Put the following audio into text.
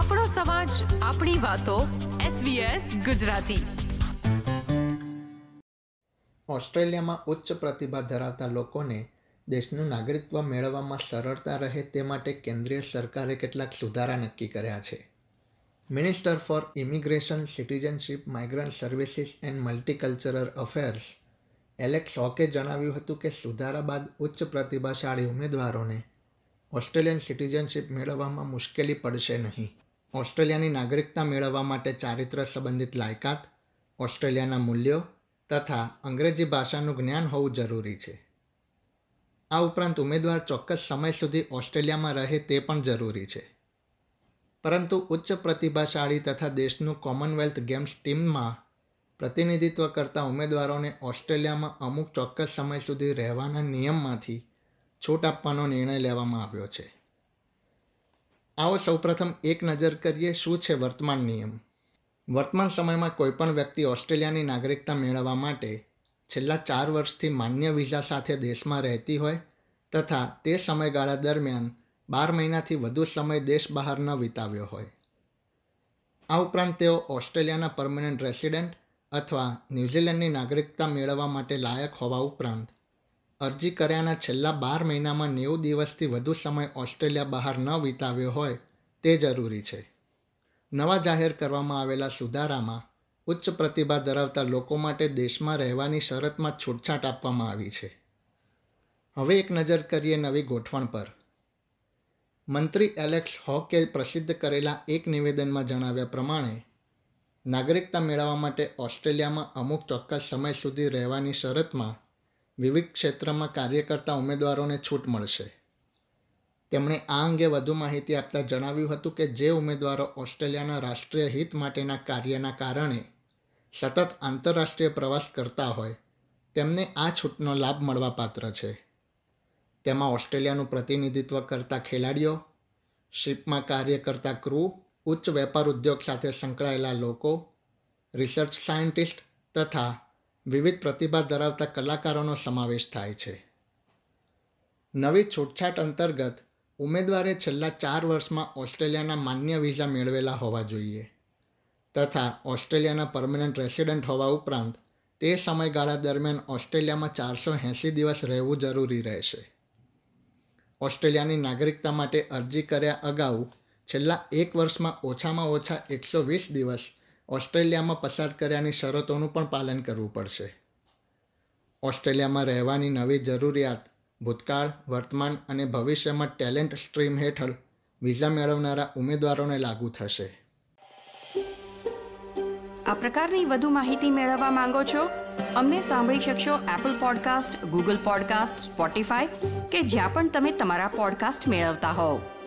આપણો સમાજ, આપણી વાતો, SBS ગુજરાતી. ઓસ્ટ્રેલિયામાં ઉચ્ચ પ્રતિભા ધરાવતા લોકોને દેશનું નાગરિકત્વ મેળવવામાં સરળતા રહે તે માટે કેન્દ્રીય સરકારે કેટલાક સુધારા નક્કી કર્યા છે. Minister for immigration, citizenship, migrant services and multicultural affairs Alex Hawke જણાવ્યું હતું કે સુધારા બાદ ઉચ્ચ પ્રતિભાશાળી ઉમેદવારોને ઓસ્ટ્રેલિયન સિટીઝનશીપ મેળવવામાં મુશ્કેલી પડશે નહીં. ઓસ્ટ્રેલિયાની નાગરિકતા મેળવવા માટે ચારિત્ર્ય સંબંધિત લાયકાત, ઓસ્ટ્રેલિયાના મૂલ્યો તથા અંગ્રેજી ભાષાનું જ્ઞાન હોવું જરૂરી છે. આ ઉપરાંત ઉમેદવાર ચોક્કસ સમય સુધી ઓસ્ટ્રેલિયામાં રહે તે પણ જરૂરી છે. પરંતુ ઉચ્ચ પ્રતિભાશાળી તથા દેશનું કોમનવેલ્થ ગેમ્સ ટીમમાં પ્રતિનિધિત્વ કરતા ઉમેદવારોને ઓસ્ટ્રેલિયામાં અમુક ચોક્કસ સમય સુધી રહેવાના નિયમમાંથી છૂટ આપવાનો નિર્ણય લેવામાં આવ્યો છે. આવો સૌપ્રથમ એક નજર કરીએ શું છે વર્તમાન નિયમ. વર્તમાન સમયમાં કોઈપણ વ્યક્તિ ઓસ્ટ્રેલિયાની નાગરિકતા મેળવવા માટે છેલ્લા 4 વર્ષથી માન્ય વિઝા સાથે દેશમાં રહેતી હોય તથા તે સમયગાળા દરમિયાન 12 મહિનાથી વધુ સમય દેશ બહાર ન વિતાવ્યો હોય. આ ઉપરાંત તેઓ ઓસ્ટ્રેલિયાના પરમનન્ટ રેસિડેન્ટ અથવા ન્યૂઝીલેન્ડની નાગરિકતા મેળવવા માટે લાયક હોવા ઉપરાંત અરજી કર્યાના છેલ્લા 12 મહિનામાં 90 દિવસથી વધુ સમય ઓસ્ટ્રેલિયા બહાર ન વિતાવ્યો હોય તે જરૂરી છે. નવા જાહેર કરવામાં આવેલા સુધારામાં ઉચ્ચ પ્રતિભા ધરાવતા લોકો માટે દેશમાં રહેવાની શરતમાં છૂટછાટ આપવામાં આવી છે. હવે એક નજર કરીએ નવી ગોઠવણ પર. મંત્રી એલેક્સ હોકે પ્રસિદ્ધ કરેલા એક નિવેદનમાં જણાવ્યા પ્રમાણે નાગરિકતા મેળવવા માટે ઓસ્ટ્રેલિયામાં અમુક ચોક્કસ સમય સુધી રહેવાની શરતમાં વિવિધ ક્ષેત્રમાં કાર્ય કરતા ઉમેદવારોને છૂટ મળશે. તેમણે આ અંગે વધુ માહિતી આપતા જણાવ્યું હતું કે જે ઉમેદવારો ઓસ્ટ્રેલિયાના રાષ્ટ્રીય હિત માટેના કાર્યના કારણે સતત આંતરરાષ્ટ્રીય પ્રવાસ કરતા હોય તેમને આ છૂટનો લાભ મળવાપાત્ર છે. તેમાં ઓસ્ટ્રેલિયાનું પ્રતિનિધિત્વ કરતા ખેલાડીઓ, શિપમાં કાર્ય કરતા ક્રૂ, ઉચ્ચ વેપાર ઉદ્યોગ સાથે સંકળાયેલા લોકો, રિસર્ચ સાયન્ટિસ્ટ તથા વિવિધ પ્રતિભા ધરાવતા કલાકારોનો સમાવેશ થાય છે. નવી છૂટછાટ અંતર્ગત ઉમેદવારે છેલ્લા 4 વર્ષમાં ઓસ્ટ્રેલિયાના માન્ય વિઝા મેળવેલા હોવા જોઈએ તથા ઓસ્ટ્રેલિયાના પરમનન્ટ રેસિડેન્ટ હોવા ઉપરાંત તે સમયગાળા દરમિયાન ઓસ્ટ્રેલિયામાં 480 દિવસ રહેવું જરૂરી રહેશે. ઓસ્ટ્રેલિયાની નાગરિકતા માટે અરજી કર્યા અગાઉ છેલ્લા 1 વર્ષમાં ઓછામાં ઓછા 120 દિવસ ઓસ્ટ્રેલિયામાં પસાર કર્યાની શરતોનું પણ પાલન કરવું પડશે. ઓસ્ટ્રેલિયામાં રહેવાની નવી જરૂરિયાત ભૂતકાળ, વર્તમાન અને ભવિષ્યમાં ટેલેન્ટ સ્ટ્રીમ હેઠળ વિઝા મેળવનારા ઉમેદવારોને લાગુ થશે. આ પ્રકારની વધુ માહિતી મેળવવા માંગો છો? અમને સાંભળી શકશો Apple podcast, Google podcast, Spotify કે જ્યાં પણ તમે તમારા પોડકાસ્ટ મેળવતા હોવ.